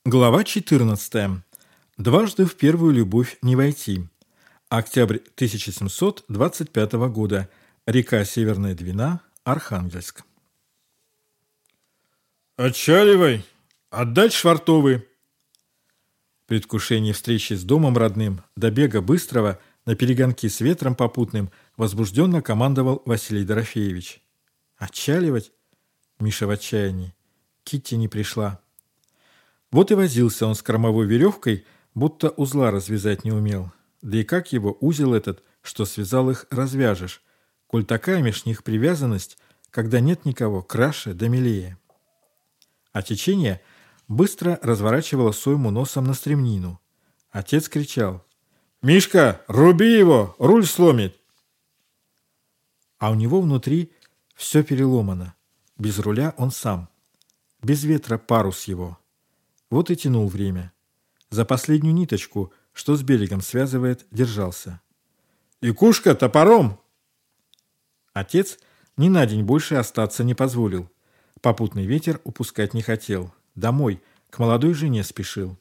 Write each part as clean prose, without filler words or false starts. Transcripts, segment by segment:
Глава 14. Дважды в первую любовь не войти. Октябрь 1725 года. Река Северная Двина, Архангельск. «Отчаливай! Отдать швартовы!» В предвкушении встречи с домом родным, до бега быстрого, на перегонки с ветром попутным, возбужденно командовал Василий Дорофеевич. «Отчаливать?» Миша в отчаянии. Китти не пришла. Вот и возился он с кормовой веревкой, будто узла развязать не умел. Да и как его узел этот, что связал их, развяжешь, коль такая меж них привязанность, когда нет никого краше да милее. А течение быстро разворачивало сойму носом на стремнину. Отец кричал: «Мишка, руби его, руль сломит!» А у него внутри все переломано. Без руля он сам. Без ветра парус его. Вот и тянул время. За последнюю ниточку, что с берегом связывает, держался. «Якушка, топором!» Отец ни на день больше остаться не позволил. Попутный ветер упускать не хотел. Домой, к молодой жене спешил.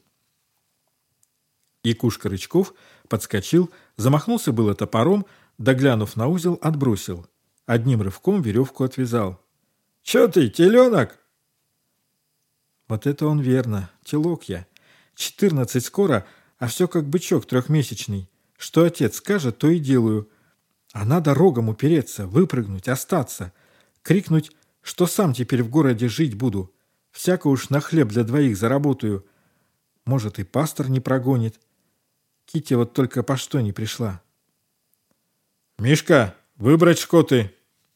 Якушка Рычков подскочил, замахнулся было топором, да, глянув на узел, отбросил. Одним рывком веревку отвязал. «Че ты, теленок?» Вот это он верно, телок я. 14 скоро, а все как бычок трехмесячный. Что отец скажет, то и делаю. А надо рогом упереться, выпрыгнуть, остаться. Крикнуть, что сам теперь в городе жить буду. Всяко уж на хлеб для двоих заработаю. Может, и пастор не прогонит. Китти вот только по что не пришла. «Мишка, выбрать шкоты!»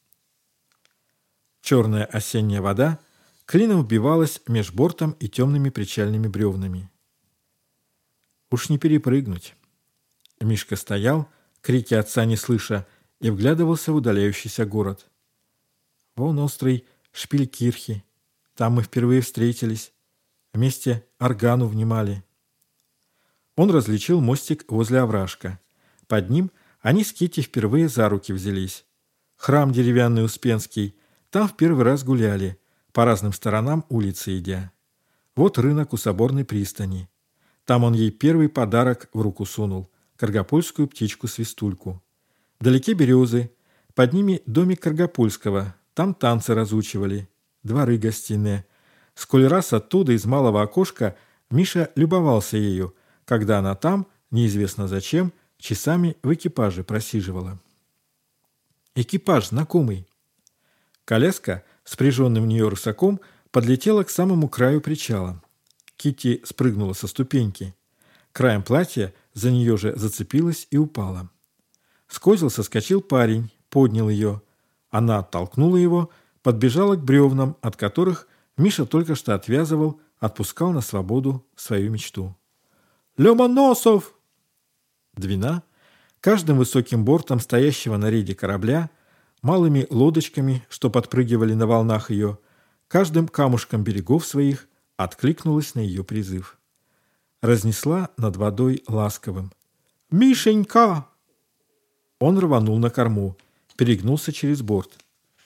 Черная осенняя вода клином вбивалась меж бортом и темными причальными бревнами. Уж не перепрыгнуть. Мишка стоял, крики отца не слыша, и вглядывался в удаляющийся город. Вон острый шпиль кирхи. Там мы впервые встретились. Вместе органу внимали. Он различил мостик возле овражка. Под ним они с Китти впервые за руки взялись. Храм деревянный Успенский. Там в первый раз гуляли, по разным сторонам улицы идя. Вот рынок у соборной пристани. Там он ей первый подарок в руку сунул — каргопольскую птичку-свистульку. Вдалеке березы, под ними домик Каргопольского, там танцы разучивали, дворы гостиные. Сколь раз оттуда из малого окошка Миша любовался ею, когда она там, неизвестно зачем, часами в экипаже просиживала. Экипаж знакомый. Коляска, спряженный в нее рысаком, подлетела к самому краю причала. Китти спрыгнула со ступеньки. Краем платья за нее же зацепилась и упала. С козел соскочил парень, поднял ее. Она оттолкнула его, подбежала к бревнам, от которых Миша только что отвязывал, отпускал на свободу свою мечту. «Ломоносов!» Двина, каждым высоким бортом стоящего на рейде корабля, малыми лодочками, что подпрыгивали на волнах ее, каждым камушком берегов своих откликнулась на ее призыв. Разнесла над водой ласковым: «Мишенька!» Он рванул на корму, перегнулся через борт.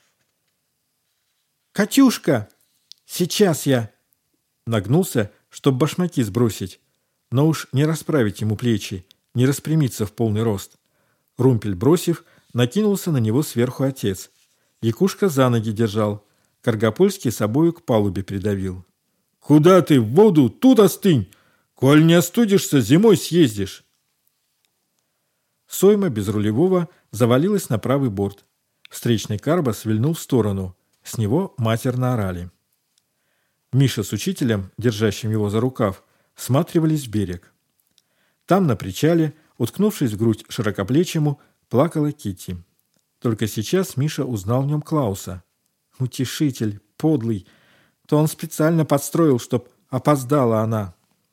«Катюшка! Сейчас я!» Нагнулся, чтоб башмаки сбросить, но уж не расправить ему плечи, не распрямиться в полный рост. Румпель бросив, накинулся на него сверху отец. Якушка за ноги держал. Каргопольский собою к палубе придавил. «Куда ты? В воду? Тут остынь! Коль не остудишься, зимой съездишь!» Сойма без рулевого завалилась на правый борт. Встречный карбас вильнул в сторону. С него матерно орали. Миша с учителем, держащим его за рукав, всматривались в берег. Там, на причале, уткнувшись в грудь широкоплечему, плакала Китти. Только сейчас Миша узнал в нем Клауса. Утешитель, подлый. То он специально подстроил, чтоб опоздала она.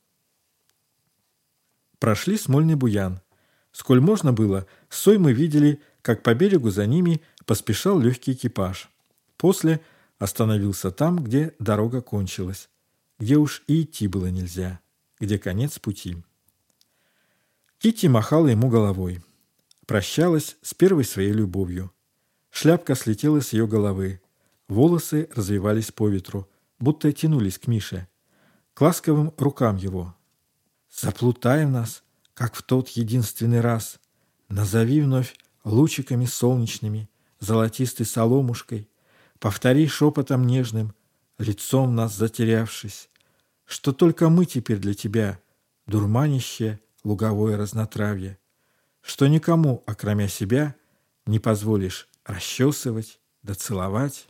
Прошли Смольный Буян. Сколь можно было, с Соймы видели, как по берегу за ними поспешал легкий экипаж. После остановился там, где дорога кончилась, где уж и идти было нельзя, где конец пути. Китти махала ему головой. Прощалась с первой своей любовью. Шляпка слетела с ее головы. Волосы развивались по ветру, будто тянулись к Мише. к ласковым рукам его. «Заплутай в нас, как в тот единственный раз. Назови вновь лучиками солнечными, золотистой соломушкой. Повтори шепотом нежным, лицом нас затерявшись, что только мы теперь для тебя, дурманище луговое разнотравье, что никому, окромя себя, не позволишь расчесывать да целовать».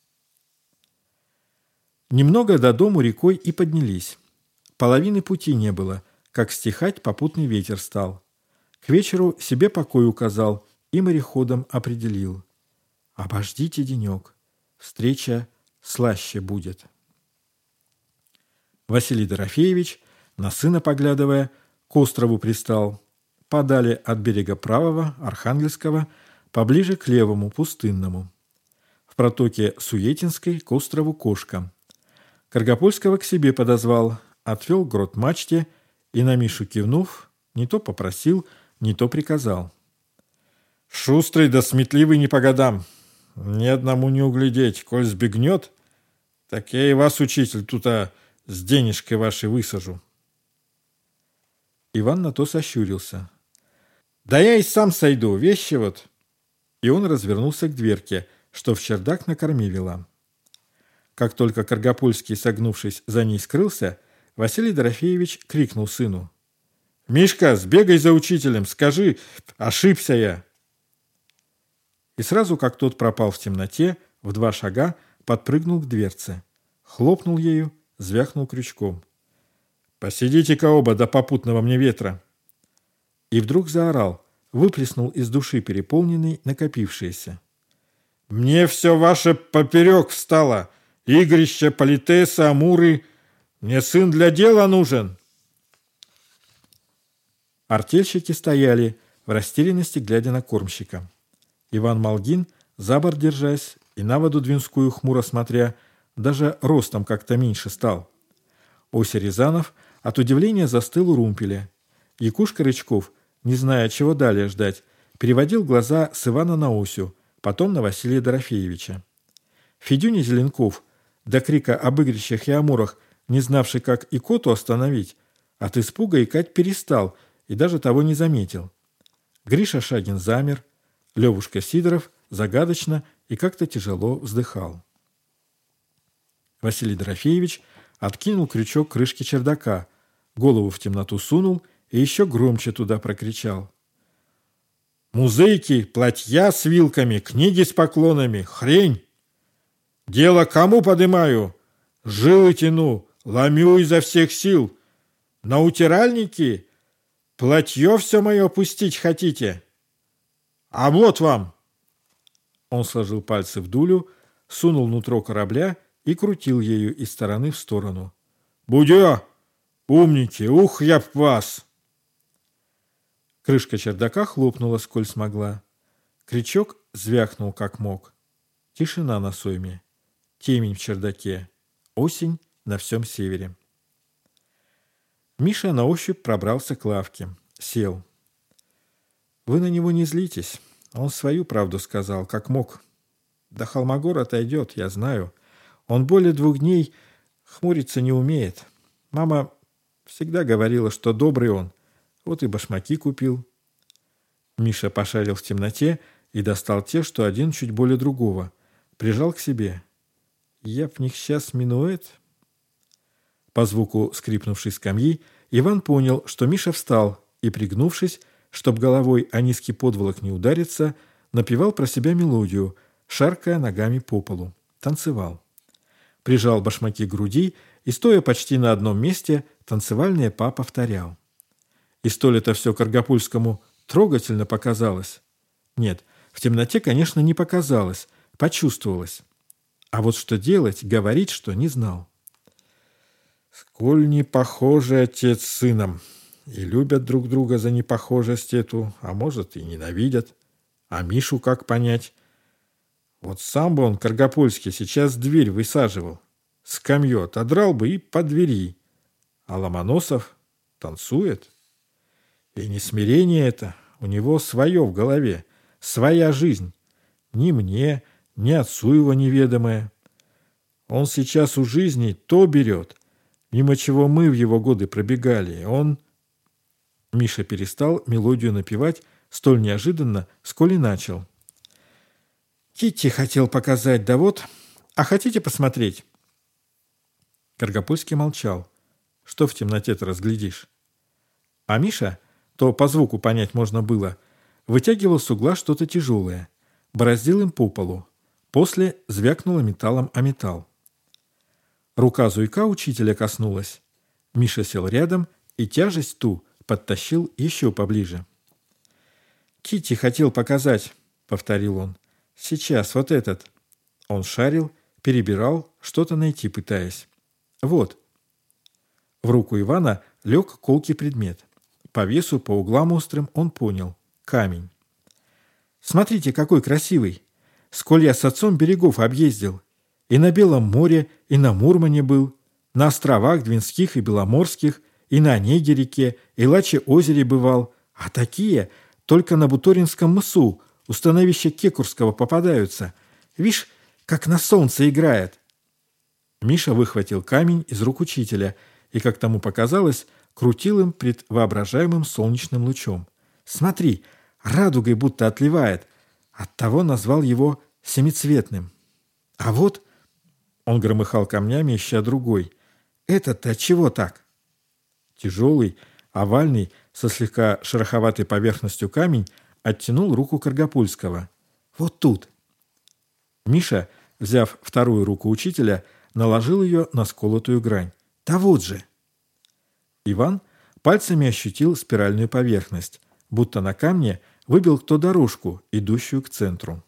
Немного до дому рекой и поднялись. Половины пути не было, как стихать попутный ветер стал. К вечеру себе покой указал и мореходом определил. Обождите денек, встреча слаще будет. Василий Дорофеевич, на сына поглядывая, к острову пристал. Подали от берега правого, Архангельского, поближе к левому, пустынному. В протоке Суетинской к острову Кошка. Каргопольского к себе подозвал, отвел к грот-мачте и, на Мишу кивнув, не то попросил, не то приказал. «Шустрый да сметливый не по годам. Ни одному не углядеть, коль сбегнет, так я и вас, учитель, тута с денежкой вашей высажу». Иван на то сощурился. «Да я и сам сойду, вещи вот». И он развернулся к дверке, что в чердак на корме вела. Как только Каргопольский, согнувшись, за ней скрылся, Василий Дорофеевич крикнул сыну. «Мишка, сбегай за учителем, скажи, ошибся я!» И сразу, как тот пропал в темноте, в 2 шага подпрыгнул к дверце, хлопнул ею, звякнул крючком. «Посидите-ка оба до попутного мне ветра!» И вдруг заорал, выплеснул из души переполненный, накопившееся. «Мне все ваше поперек встало! Игрища, политесы, амуры! Мне сын для дела нужен!» Артельщики стояли, в растерянности глядя на кормщика. Иван Малгин, за борт держась и на воду Двинскую хмуро смотря, даже ростом как-то меньше стал. Ося Рязанов от удивления застыл у румпеля. Якушка Рычков, не зная, чего далее ждать, переводил глаза с Ивана на Осю, потом на Василия Дорофеевича. Федюня Зеленков, до крика об игрищах и амурах, не знавший, как икоту остановить, от испуга икать перестал и даже того не заметил. Гриша Шагин замер, Левушка Сидоров загадочно и как-то тяжело вздыхал. Василий Дорофеевич откинул крючок крышки чердака, голову в темноту сунул и еще громче туда прокричал. «Музыки, платья с вилками, книги с поклонами, хрень! Дело кому подымаю? Жилы тяну, ломю изо всех сил. На утиральники? Платье все мое пустить хотите? А вот вам!» Он сложил пальцы в дулю, сунул нутро корабля и крутил ею из стороны в сторону. «Будё! Умники! Ух, я б вас!» Крышка чердака хлопнула, сколь смогла. Крючок звякнул, как мог. Тишина на сойме. Темень в чердаке. Осень на всем севере. Миша на ощупь пробрался к лавке. Сел. «Вы на него не злитесь. Он свою правду сказал, как мог. До Холмогор отойдет, я знаю. Он более 2 дней хмуриться не умеет. Мама всегда говорила, что добрый он. Вот и башмаки купил». Миша пошарил в темноте и достал те, что один чуть более другого. Прижал к себе. «Я б в них сейчас минуэт». По звуку скрипнувшей скамьи Иван понял, что Миша встал и, пригнувшись, чтоб головой о низкий подволок не удариться, напевал про себя мелодию, шаркая ногами по полу. Танцевал. Прижал башмаки к груди и, стоя почти на одном месте, танцевальные па повторял. И столь это все Каргопольскому трогательно показалось. Нет, в темноте, конечно, не показалось, почувствовалось. А вот что делать, говорить, что не знал. «Сколь не похожи отец с сыном, и любят друг друга за непохожесть эту, а может и ненавидят. А Мишу как понять? Вот сам бы он, Каргопольский, сейчас дверь высаживал, скамью отодрал бы и по двери. А Ломоносов танцует. И не смирение это, у него свое в голове, своя жизнь. Ни мне, ни отцу его неведомая. Он сейчас у жизни то берет, мимо чего мы в его годы пробегали. Он...» Миша перестал мелодию напевать столь неожиданно, сколь и начал. «Китти хотел показать, да вот. А хотите посмотреть?» Каргопольский молчал. Что в темноте-то разглядишь? А Миша, то по звуку понять можно было, вытягивал с угла что-то тяжелое, бороздил им по полу. После звякнуло металлом о металл. Рука Зуйка учителя коснулась. Миша сел рядом и тяжесть ту подтащил еще поближе. «Китти хотел показать», — повторил он. «Сейчас вот этот». Он шарил, перебирал, что-то найти пытаясь. «Вот». В руку Ивана лег колкий предмет. По весу, по углам острым он понял. Камень. «Смотрите, какой красивый! Сколь я с отцом берегов объездил. И на Белом море, и на Мурмане был, на островах Двинских и Беломорских, и на Онеге-реке, и Лаче-озере бывал. А такие только на Буторинском мысу, у становища Кекурского, попадаются. Вишь, как на солнце играет!» Миша выхватил камень из рук учителя и, как тому показалось, крутил им пред воображаемым солнечным лучом. «Смотри, радугой будто отливает. Оттого назвал его семицветным. А вот...» Он громыхал камнями, ища другой. «Этот-то отчего так?» Тяжелый, овальный, со слегка шероховатой поверхностью камень оттянул руку Каргопольского. «Вот тут». Миша, взяв вторую руку учителя, наложил ее на сколотую грань. «Да вот же!» Иван пальцами ощутил спиральную поверхность, будто на камне выбил кто дорожку, идущую к центру.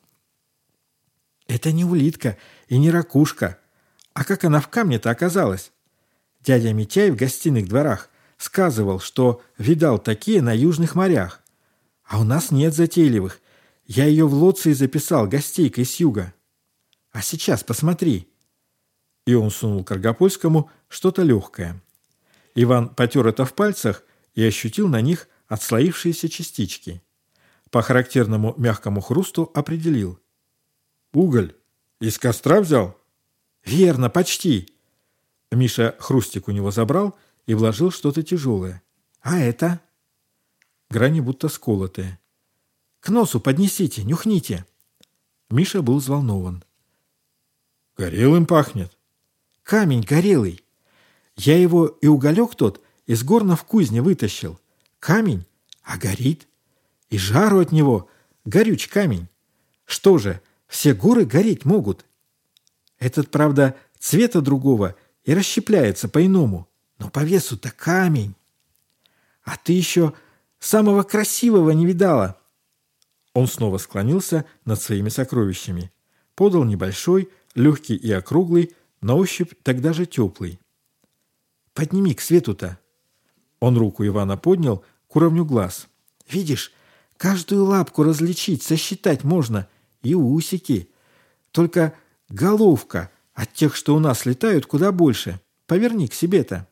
«Это не улитка и не ракушка. А как она в камне-то оказалась? Дядя Митяй в гостиных дворах сказывал, что видал такие на южных морях. А у нас нет затейливых. Я ее в Лоции записал гостейкой с юга. А сейчас посмотри». И он сунул Каргопольскому что-то легкое. Иван потер это в пальцах и ощутил на них отслоившиеся частички. По характерному мягкому хрусту определил. «Уголь. Из костра взял?» «Верно, почти». Миша хрустик у него забрал и вложил что-то тяжелое. «А это?» Грани будто сколотые. «К носу поднесите, нюхните». Миша был взволнован. «Горелым пахнет». «Камень горелый. Я его и уголек тот из горна в кузне вытащил. Камень, а горит. И жару от него, горюч камень. Что же, все горы гореть могут. Этот, правда, цвета другого и расщепляется по-иному, но по весу-то камень. А ты еще самого красивого не видала». Он снова склонился над своими сокровищами. Подал небольшой, легкий и округлый, на ощупь тогда же теплый. «Подними к свету-то». Он руку Ивана поднял к уровню глаз. «Видишь, каждую лапку различить, сосчитать можно, и усики. Только головка от тех, что у нас летают, куда больше. Поверни к себе-то».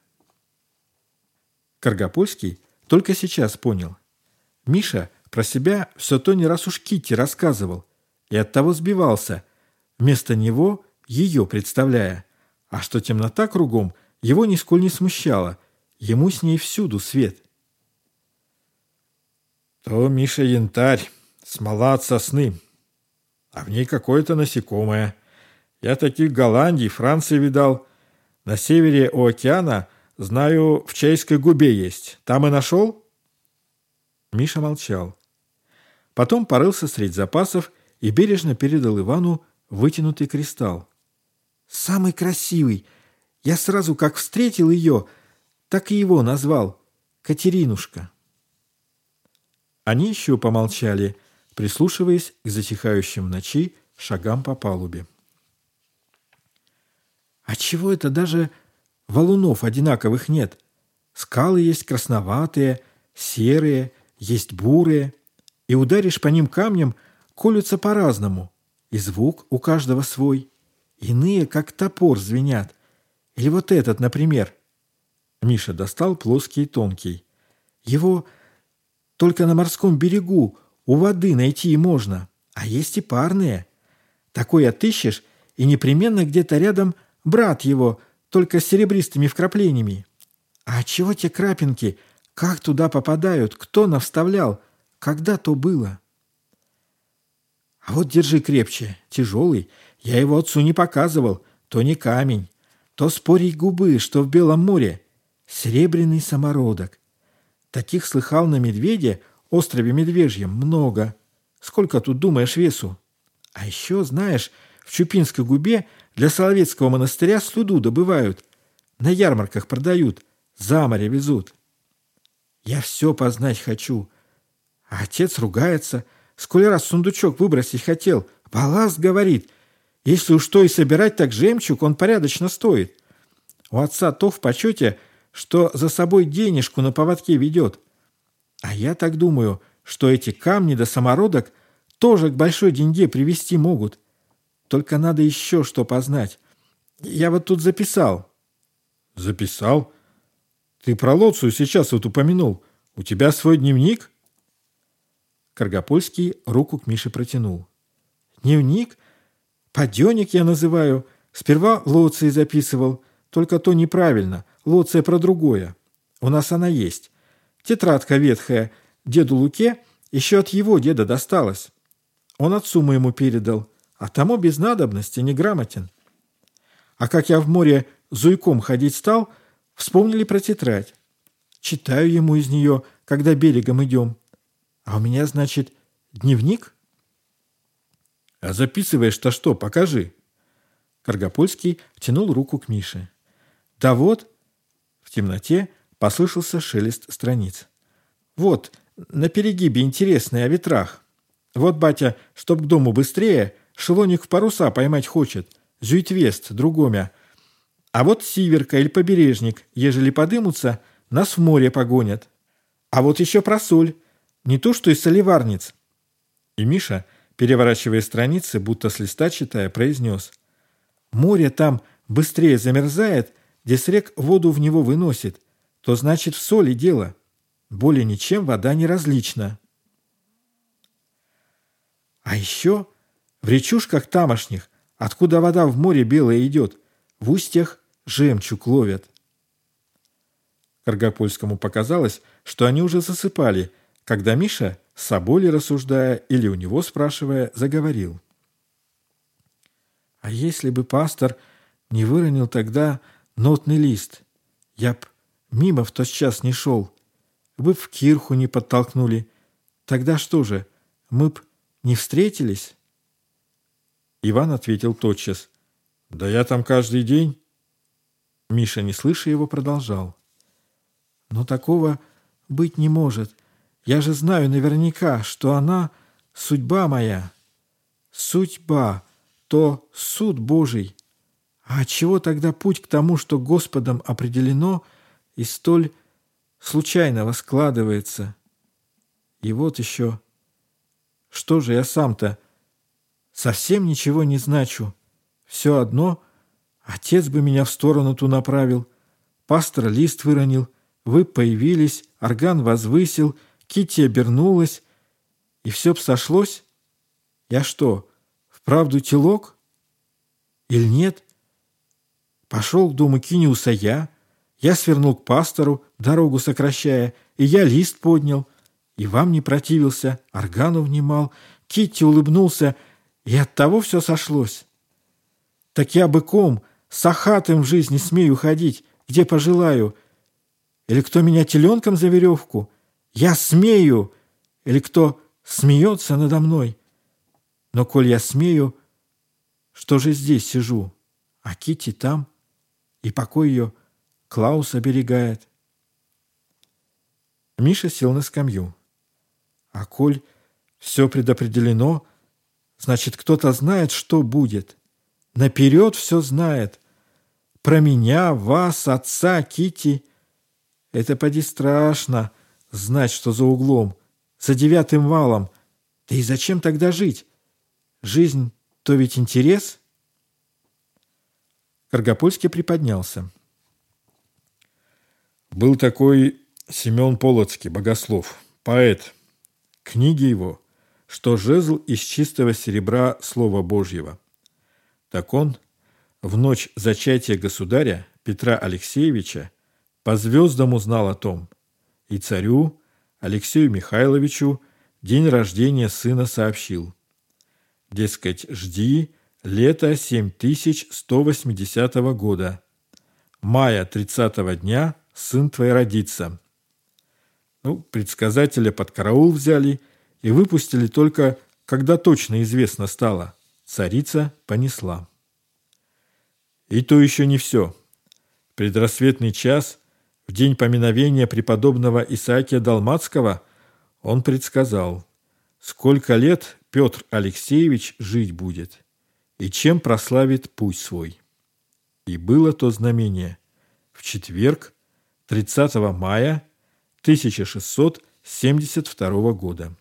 Каргопольский только сейчас понял. Миша про себя все то не раз уж Китти рассказывал, и оттого сбивался, вместо него ее представляя, а что темнота кругом его нисколь не смущала, ему с ней всюду свет. «То, Миша, янтарь, смола от сосны, а в ней какое-то насекомое. Я таких в Голландии, Франции видал. На севере у океана, знаю, в Чайской губе есть. Там и нашел?» Миша молчал. Потом порылся средь запасов и бережно передал Ивану вытянутый кристалл. «Самый красивый. Я сразу, как встретил ее, так и его назвал. Катеринушка». Они еще помолчали, прислушиваясь к затихающим в ночи шагам по палубе. «А чего это даже валунов одинаковых нет? Скалы есть красноватые, серые, есть бурые, и ударишь по ним камнем, колются по-разному, и звук у каждого свой. Иные, как топор, звенят. Или вот этот, например». Миша достал плоский и тонкий. «Его только на морском берегу у воды найти можно, а есть и парные. Такой отыщешь, и непременно где-то рядом брат его, только с серебристыми вкраплениями. А чего те крапинки? Как туда попадают? Кто навставлял? Когда то было? А вот держи крепче, тяжелый. Я его отцу не показывал. То не камень, то спорей губы, что в Белом море. Серебряный самородок. Таких слыхал на Медведе, острове Медвежьем, много. Сколько тут, думаешь, весу? А еще, знаешь, в Чупинской губе для Соловецкого монастыря слюду добывают. На ярмарках продают, за море везут. Я все познать хочу. А отец ругается. Сколь раз сундучок выбросить хотел. Балласт, говорит. Если уж то и собирать, так жемчуг, он порядочно стоит. У отца то в почете, что за собой денежку на поводке ведет. А я так думаю, что эти камни да самородок тоже к большой деньге привести могут. Только надо еще что познать. Я вот тут записал. Записал? Ты про Лоцию сейчас вот упомянул. У тебя свой дневник? Каргопольский руку к Мише протянул. Дневник? Паденник я называю. Сперва Лоции записывал. Только то неправильно. Лоция про другое. У нас она есть. Тетрадка ветхая. Деду Луке еще от его деда досталась. Он отцу моему передал. А тому без надобности неграмотен. А как я в море зуйком ходить стал, вспомнили про тетрадь. Читаю ему из нее, когда берегом идем. А у меня, значит, дневник? А записываешь-то что? Покажи. Каргопольский втянул руку к Мише. Да вот. В темноте послышался шелест страниц. Вот, на перегибе интересное о ветрах. Вот, батя, чтоб к дому быстрее, шелоник в паруса поймать хочет. Зюитвест, другомя. А вот сиверка или побережник, ежели подымутся, нас в море погонят. А вот еще про соль. Не то, что из солеварниц. И Миша, переворачивая страницы, будто с листа читая, произнес. Море там быстрее замерзает, где с рек воду в него выносит. То значит в соли дело. Более ничем вода не различна. А еще в речушках тамошних, откуда вода в море белая идет, в устьях жемчуг ловят. Каргопольскому показалось, что они уже засыпали, когда Миша, с собой ли рассуждая или у него спрашивая, заговорил. А если бы пастор не выронил тогда нотный лист, я б мимо в тот час не шел, вы б в кирху не подтолкнули. Тогда что же, мы б не встретились? Иван ответил тотчас. Да я там каждый день. Миша, не слыша его, продолжал. Но такого быть не может. Я же знаю наверняка, что она — судьба моя. Судьба — то суд Божий. А отчего тогда путь к тому, что Господом определено, и столь случайного складывается? И вот еще. Что же я сам-то? Совсем ничего не значу. Все одно, отец бы меня в сторону ту направил. Пастор лист выронил, вы появились, орган возвысил, Китти обернулась, и все б сошлось? Я что, вправду телок? Или нет? Пошел к дому Киниуса я свернул к пастору, дорогу сокращая, и я лист поднял, и вам не противился, органу внимал, Китти улыбнулся, и оттого все сошлось. Так я быком, сахатым в жизни смею ходить, где пожелаю. Или кто меня теленком за веревку? Я смею! Или кто смеется надо мной? Но коль я смею, что же здесь сижу? А Китти там, и покой ее Клаус оберегает. Миша сел на скамью. А коль все предопределено, значит, кто-то знает, что будет. Наперед все знает. Про меня, вас, отца, Китти. Это поди страшно знать, что за углом, за 9 валом. Да и зачем тогда жить? Жизнь — то ведь интерес. Каргопольский приподнялся. Был такой Семен Полоцкий, богослов, поэт. Книги его, что жезл из чистого серебра Слова Божьего. Так он в ночь зачатия государя Петра Алексеевича по звездам узнал о том, и царю Алексею Михайловичу день рождения сына сообщил. Дескать, жди лето 7180 года. Мая 30 дня сын твой родится. Предсказателя под караул взяли и выпустили только, когда точно известно стало. Царица понесла. И то еще не все. Предрассветный час, в день поминовения преподобного Исаакия Далмацкого, он предсказал, сколько лет Петр Алексеевич жить будет и чем прославит путь свой. И было то знамение в четверг, 30 мая 1672 года.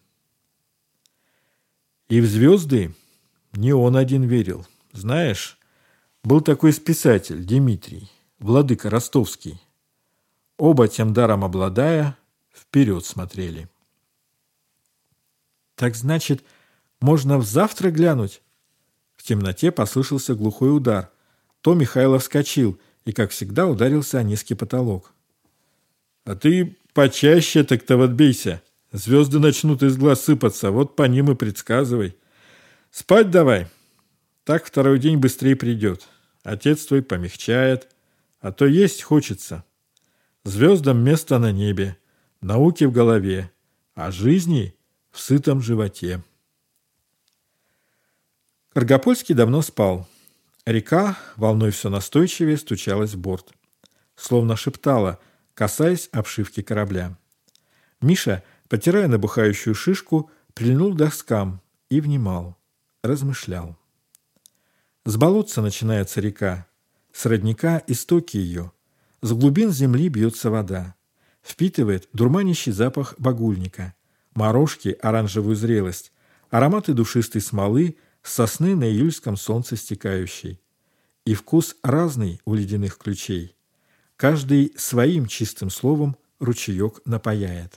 И в звезды не он один верил. Знаешь, был такой писатель Дмитрий, владыка ростовский. Оба тем даром обладая, вперед смотрели. Так значит, можно взавтра глянуть? В темноте послышался глухой удар. То Михайлов вскочил и, как всегда, ударился о низкий потолок. А ты почаще так-то вот бейся. Звезды начнут из глаз сыпаться, вот по ним и предсказывай. Спать давай. Так второй день быстрее придет. Отец твой помягчает, а то есть хочется. Звездам место на небе, науки в голове, а жизни в сытом животе. Каргопольский давно спал. Река волной все настойчивее стучалась в борт. Словно шептала, касаясь обшивки корабля. Миша, потирая набухающую шишку, прильнул к доскам и внимал, размышлял. С болотца начинается река, с родника истоки ее, с глубин земли бьется вода, впитывает дурманящий запах багульника, морожки оранжевую зрелость, ароматы душистой смолы, сосны на июльском солнце стекающей. И вкус разный у ледяных ключей. Каждый своим чистым словом ручеек напояет.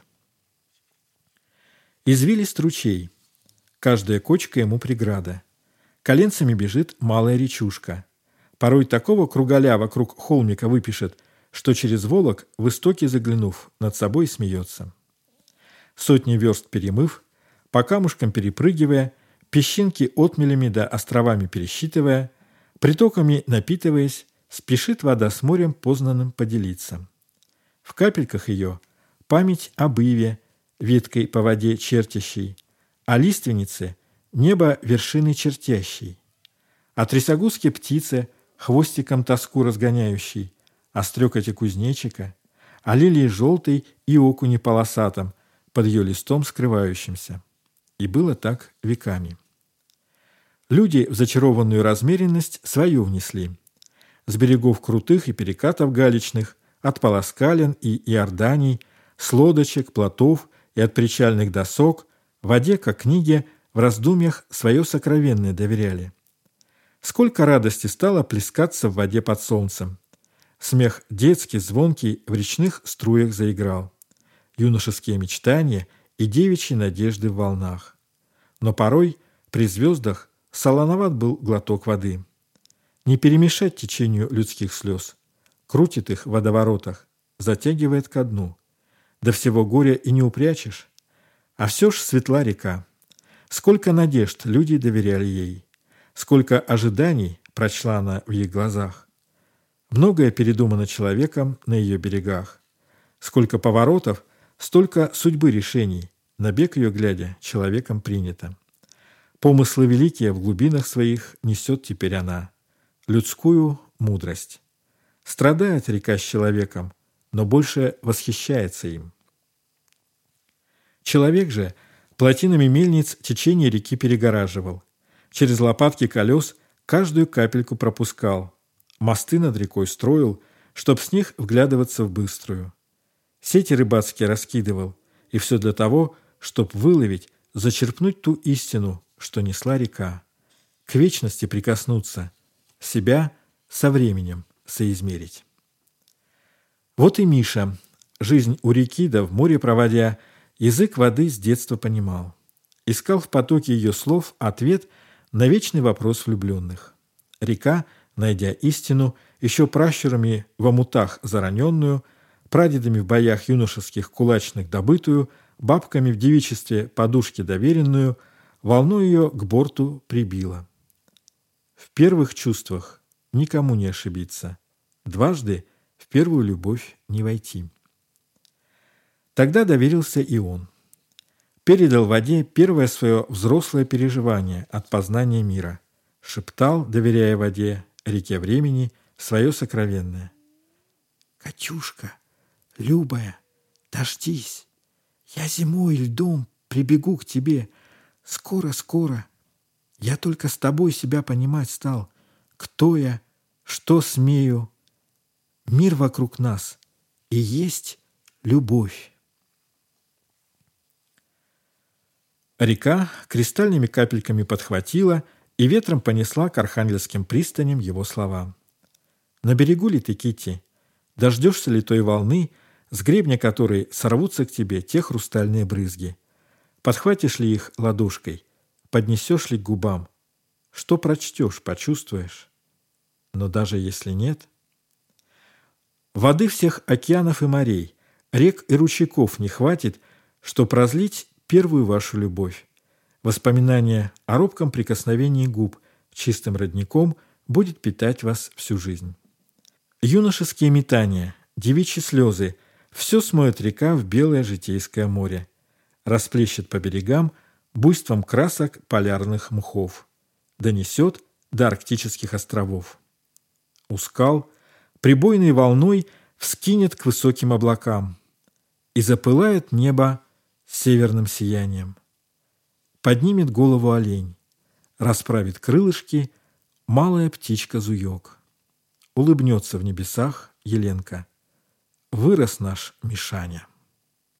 Извилист ручей, каждая кочка ему преграда. Коленцами бежит малая речушка. Порой такого кругаля вокруг холмика выпишет, что через волок, в истоки заглянув, над собой смеется. Сотни верст перемыв, по камушкам перепрыгивая, песчинки отмелями да островами пересчитывая, притоками напитываясь, спешит вода с морем познанным поделиться. В капельках ее память об иве, веткой по воде чертящей, о лиственнице небо вершины чертящей, о трясогузке птице, хвостиком тоску разгоняющей, о стрекоте кузнечика, о лилии желтой и окуне полосатом, под ее листом скрывающимся. И было так веками. Люди в зачарованную размеренность свою внесли. С берегов крутых и перекатов галечных, от полоскален и иорданий, с лодочек, плотов и от причальных досок, в воде, как книге, в раздумьях свое сокровенное доверяли. Сколько радости стало плескаться в воде под солнцем. Смех детский, звонкий, в речных струях заиграл. Юношеские мечтания и девичьи надежды в волнах. Но порой при звездах солоноват был глоток воды. Не перемешать течению людских слез. Крутит их в водоворотах, затягивает ко дну. До всего горя и не упрячешь. А все ж светла река. Сколько надежд люди доверяли ей. Сколько ожиданий прочла она в их глазах. Многое передумано человеком на ее берегах. Сколько поворотов, столько судьбы решений, на бег ее глядя, человеком принято. Помыслы великие в глубинах своих несет теперь она. Людскую мудрость. Страдает река с человеком, но больше восхищается им. Человек же плотинами мельниц течение реки перегораживал. Через лопатки колес каждую капельку пропускал. Мосты над рекой строил, чтоб с них вглядываться в быструю. Сети рыбацкие раскидывал, и все для того, чтоб выловить, зачерпнуть ту истину, что несла река. К вечности прикоснуться, себя со временем соизмерить. Вот и Миша, жизнь у реки да в море проводя, язык воды с детства понимал. Искал в потоке ее слов ответ на вечный вопрос влюбленных. Река найдя истину, еще пращурами в омутах зараненную, прадедами в боях юношеских кулачных добытую, бабками в девичестве подушки доверенную, волну ее к борту прибила. В первых чувствах никому не ошибиться, дважды в первую любовь не войти. Тогда доверился и он. Передал воде первое свое взрослое переживание от познания мира. Шептал, доверяя воде, реке времени, свое сокровенное. «Катюшка, любая, дождись. Я зимой льдом прибегу к тебе. Скоро-скоро. Я только с тобой себя понимать стал. Кто я, что смею. Мир вокруг нас и есть любовь». Река кристальными капельками подхватила и ветром понесла к архангельским пристаням его слова. «На берегу ли ты, Китти? Дождешься ли той волны, с гребня которой сорвутся к тебе те хрустальные брызги? Подхватишь ли их ладошкой? Поднесешь ли к губам? Что прочтешь, почувствуешь? Но даже если нет...» Воды всех океанов и морей, рек и ручейков не хватит, чтоб разлить первую вашу любовь. Воспоминание о робком прикосновении губ чистым родником будет питать вас всю жизнь. Юношеские метания, девичьи слезы – все смоет река в белое житейское море. Расплещет по берегам буйством красок полярных мхов. Донесет до арктических островов. У скал прибойной волной вскинет к высоким облакам и запылает небо северным сиянием. Поднимет голову олень, расправит крылышки малая птичка-зуёк. Улыбнется в небесах Еленка. Вырос наш Мишаня.